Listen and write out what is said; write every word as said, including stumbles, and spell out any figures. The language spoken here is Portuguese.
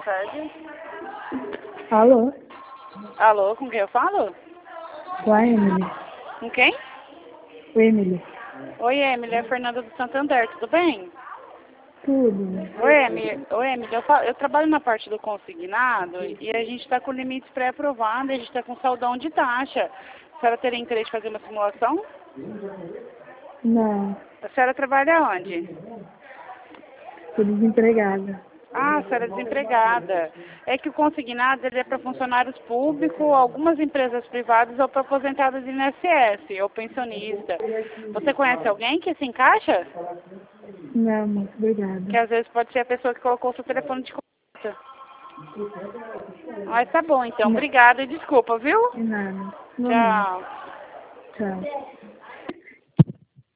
tarde. Alô? Alô, com quem eu falo? Com a Emily. Com quem? O Emily. Oi, Emily, é a Fernanda do Santander, tudo bem? Tudo. Oi, Emily, Oi, Emily eu, fa- eu trabalho na parte do consignado e a gente está com limites pré-aprovados, a gente está com saldão de taxa. A senhora teria interesse em fazer uma simulação? Não. A senhora trabalha onde? Tô desempregada. Ah, a senhora é desempregada. É que o consignado ele é para funcionários públicos, algumas empresas privadas ou para aposentados de I N S S ou pensionista. Você conhece alguém que se encaixa? Não, muito obrigada. Que às vezes pode ser a pessoa que colocou o seu telefone de conta. Mas tá bom, então. Não. Obrigada e desculpa, viu? De nada. Não, não. Tchau. Tchau.